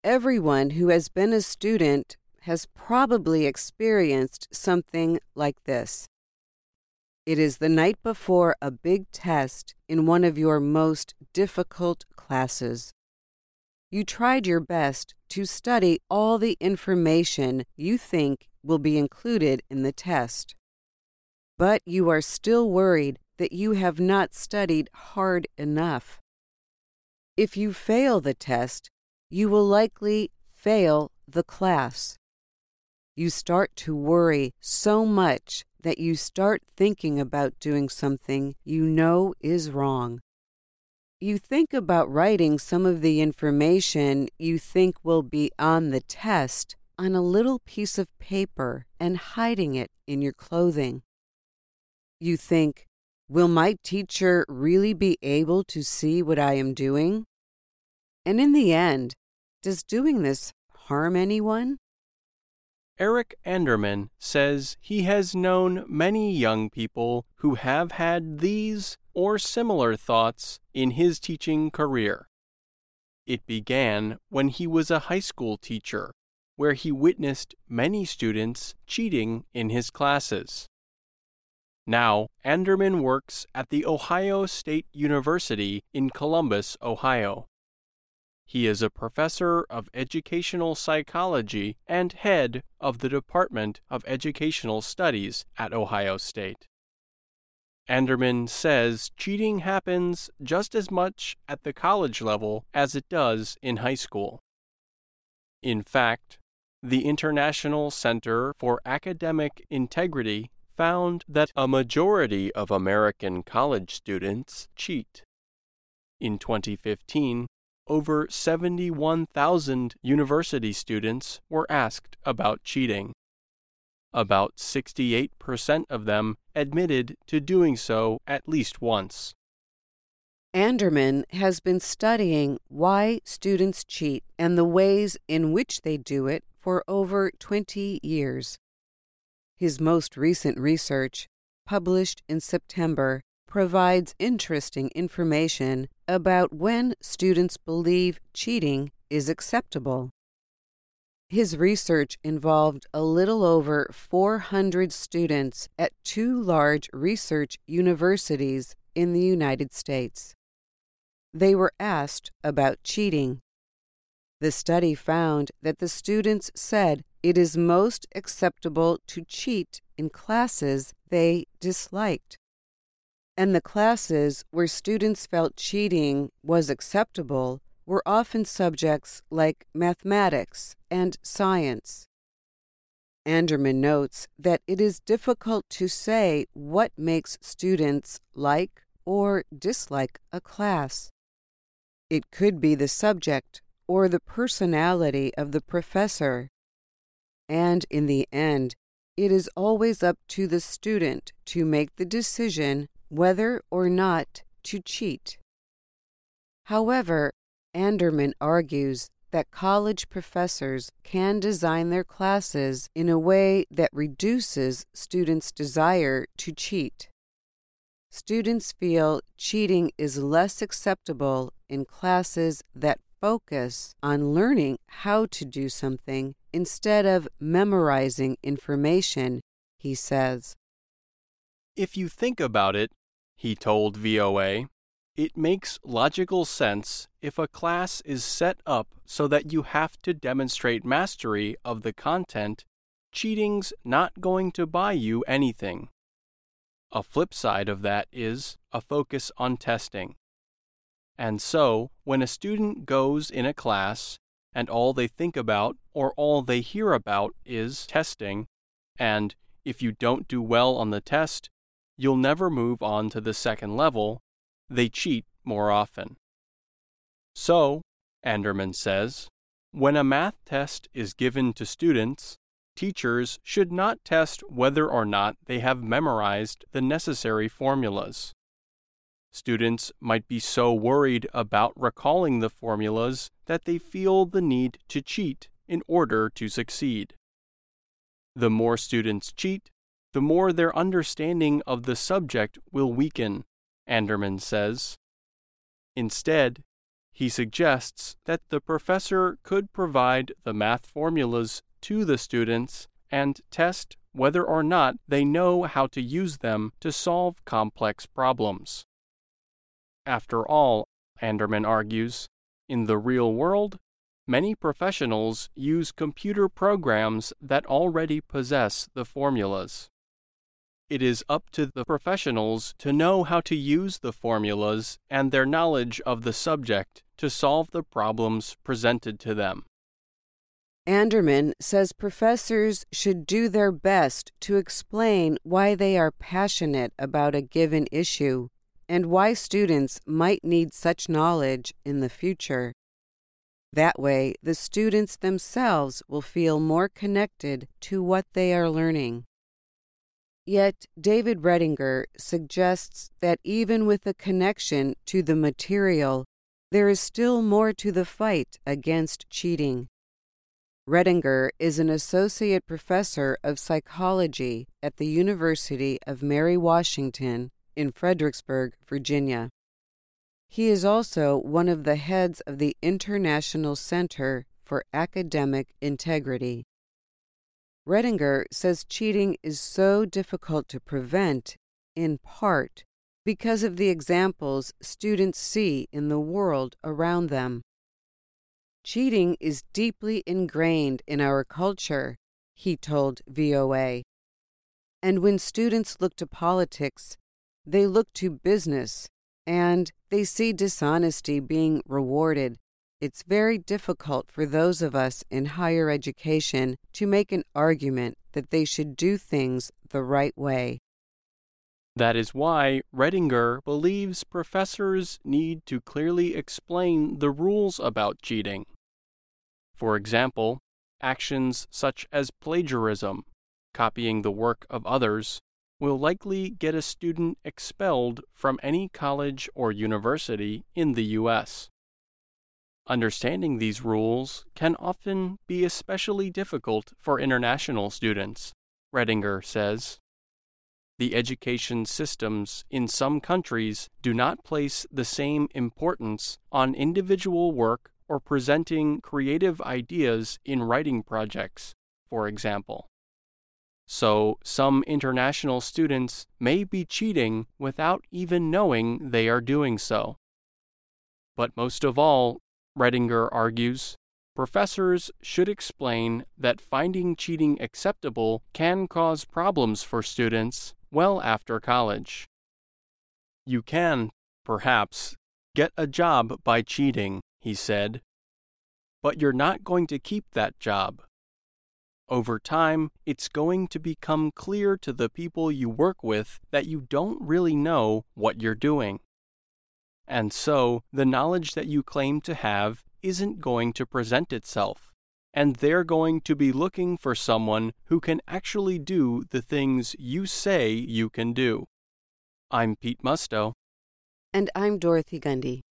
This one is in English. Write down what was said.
Everyone who has been a student has probably experienced something like this. It is the night before a big test in one of your most difficult classes. You tried your best to study all the information you think will be included in the test. But you are still worried that you have not studied hard enough. If you fail the test, you will likely fail the class. You start to worry so much that you start thinking about doing something you know is wrong. You think about writing some of the information you think will be on the test on a little piece of paper and hiding it in your clothing. You think, will my teacher really be able to see what I am doing? And in the end, does doing this harm anyone? Eric Anderman says he has known many young people who have had these or similar thoughts in his teaching career. It began when he was a high school teacher, where he witnessed many students cheating in his classes. Now, Anderman works at the Ohio State University in Columbus, Ohio. He is a professor of educational psychology and head of the Department of Educational Studies at Ohio State. Anderman says cheating happens just as much at the college level as it does in high school. In fact, the International Center for Academic Integrity found that a majority of American college students cheat. In 2015, over 71,000 university students were asked about cheating. About 68% of them admitted to doing so at least once. Anderman has been studying why students cheat and the ways in which they do it for over 20 years. His most recent research, published in September, provides interesting information about when students believe cheating is acceptable. His research involved a little over 400 students at 2 large research universities in the United States. They were asked about cheating. The study found that the students said it is most acceptable to cheat in classes they disliked. And the classes where students felt cheating was acceptable were often subjects like mathematics and science. Anderman notes that it is difficult to say what makes students like or dislike a class. It could be the subject or the personality of the professor. And in the end, it is always up to the student to make the decision whether or not to cheat. However, Anderman argues that college professors can design their classes in a way that reduces students' desire to cheat. Students feel cheating is less acceptable in classes that focus on learning how to do something instead of memorizing information, he says. If you think about it, he told VOA, it makes logical sense if a class is set up so that you have to demonstrate mastery of the content. Cheating's not going to buy you anything. A flip side of that is a focus on testing. And so, when a student goes in a class and all they think about or all they hear about is testing, and if you don't do well on the test, you'll never move on to the second level, they cheat more often. So, Anderman says, when a math test is given to students, teachers should not test whether or not they have memorized the necessary formulas. Students might be so worried about recalling the formulas that they feel the need to cheat in order to succeed. The more students cheat, the more their understanding of the subject will weaken, Anderman says. Instead, He suggests that the professor could provide the math formulas to the students and test whether or not they know how to use them to solve complex problems. After all, Anderman argues, in the real world, many professionals use computer programs that already possess the formulas. It is up to the professionals to know how to use the formulas and their knowledge of the subject to solve the problems presented to them. Anderman says professors should do their best to explain why they are passionate about a given issue and why students might need such knowledge in the future. That way, the students themselves will feel more connected to what they are learning. Yet, David Redinger suggests that even with a connection to the material, there is still more to the fight against cheating. Redinger is an associate professor of psychology at the University of Mary Washington in Fredericksburg, Virginia. He is also one of the heads of the International Center for Academic Integrity. Redinger says cheating is so difficult to prevent, in part, because of the examples students see in the world around them. Cheating is deeply ingrained in our culture, he told VOA. And when students look to politics, they look to business, and they see dishonesty being rewarded. It's very difficult for those of us in higher education to make an argument that they should do things the right way. That is why Redinger believes professors need to clearly explain the rules about cheating. For example, actions such as plagiarism, copying the work of others, will likely get a student expelled from any college or university in the U.S. Understanding these rules can often be especially difficult for international students, Redinger says. The education systems in some countries do not place the same importance on individual work or presenting creative ideas in writing projects, for example. So, some international students may be cheating without even knowing they are doing so. But most of all, Redinger argues, professors should explain that finding cheating acceptable can cause problems for students well after college. You can, perhaps, get a job by cheating, he said, but you're not going to keep that job. Over time, it's going to become clear to the people you work with that you don't really know what you're doing. And so, the knowledge that you claim to have isn't going to present itself, and they're going to be looking for someone who can actually do the things you say you can do. I'm Pete Musto. And I'm Dorothy Gundy.